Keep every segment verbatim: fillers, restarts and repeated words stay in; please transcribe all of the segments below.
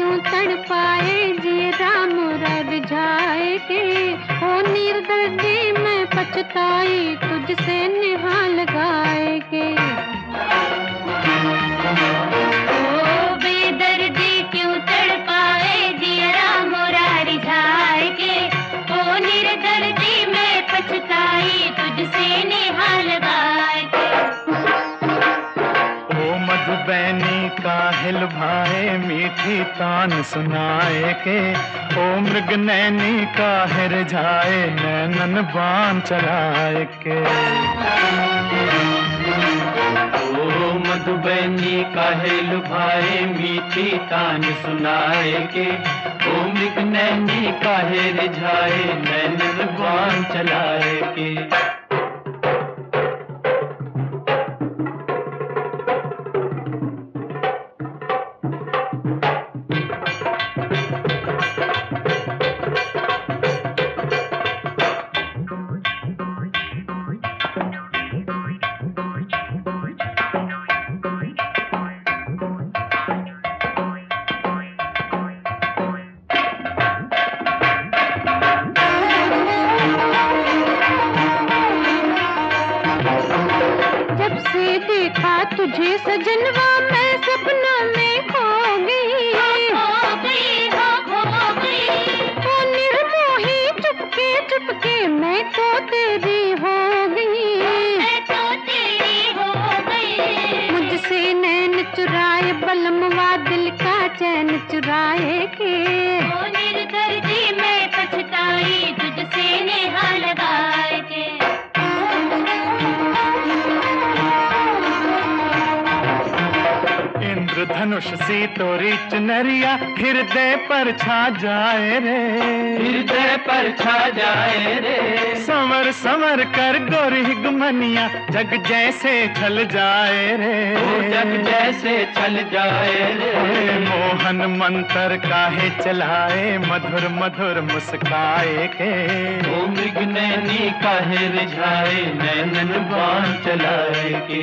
क्यों तड़पाए जिया मोरा रिझाए के। ओ निर्दयी मैं पछताई तुझसे नेहा लगाए के। ओ बेदर्दी क्यों तड़पाए जिया मोरा रिझाए के। ओ निर्दयी मैं पछताई तुझसे नेहा लगाए के। मधुबैनी काहिल भाए मीठी तान सुनाए के। ओ मृग नैनी काहिर जाए नैनन बाण चलाए के। ओ मधुबैनी काहिल भाए मीठी तान सुनाए के। ओ मृग नैनी काहिर जाए नैनन बाण चलाए के। देखा तुझे सजनवा मैं सपनों में खो गई खो गई हो खो गई। ओ निर्मोही चुपके चुपके मैं तो तेरी हो गई मैं तो तेरी हो गई। मुझसे नैन चुराए बलमवा दिल का चैन चुराए के। ओ निर्दयी मैं पछताई तुझसे नेहा लगाए के। धनुष सी तोरी चुनरिया हृदय पर छा जाए रे। हृदय पर छा जाए रे। संवर संवर कर गोरी गुमनिया जग जैसे छल जाए रे। जग जैसे छल जाए रे। मोहन मंत्र काहे चलाए मधुर मधुर मुस्काए के। ओ मृग नैनी काहे रिझाए नैनन बाण चलाए के।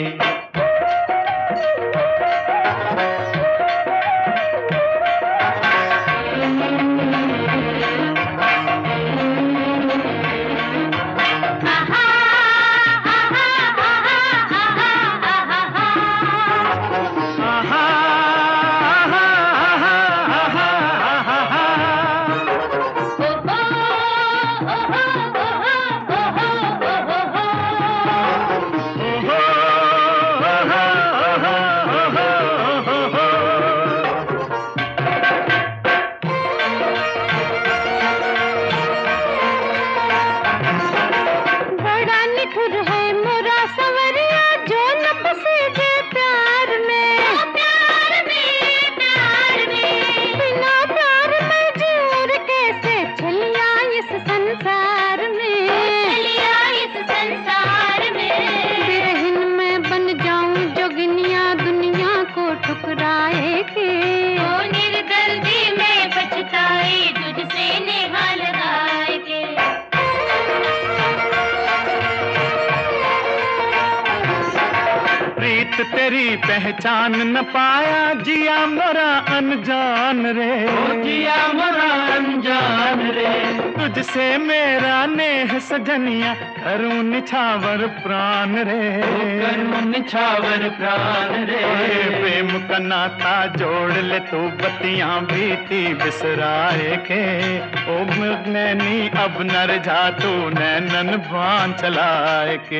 तेरी पहचान न पाया जिया मोरा अनजान रे। जिया मोरा अनजान रे। तुझसे मेरा नेह सजनिया करूं निछावर प्राण रे। करूं निछावर प्राण रे। प्रेम का नाता जोड़ ले तू बत्तियां बीती बिसराए के। ओ नैनी अब नर जा तू नैनन बाण चलाए के।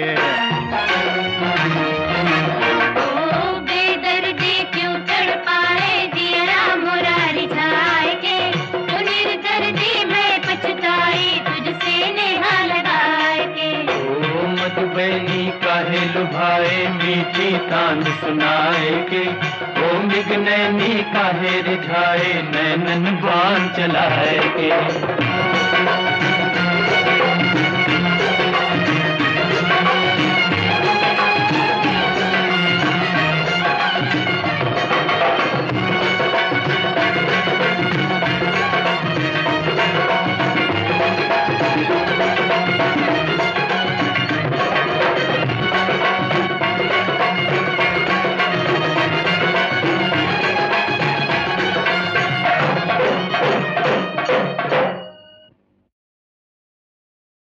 मधुबैनी काहे लुभाए मीठी तान सुनाए के। ओ मृग नैनी काहे रिझाए नैनन बाण चलाए के।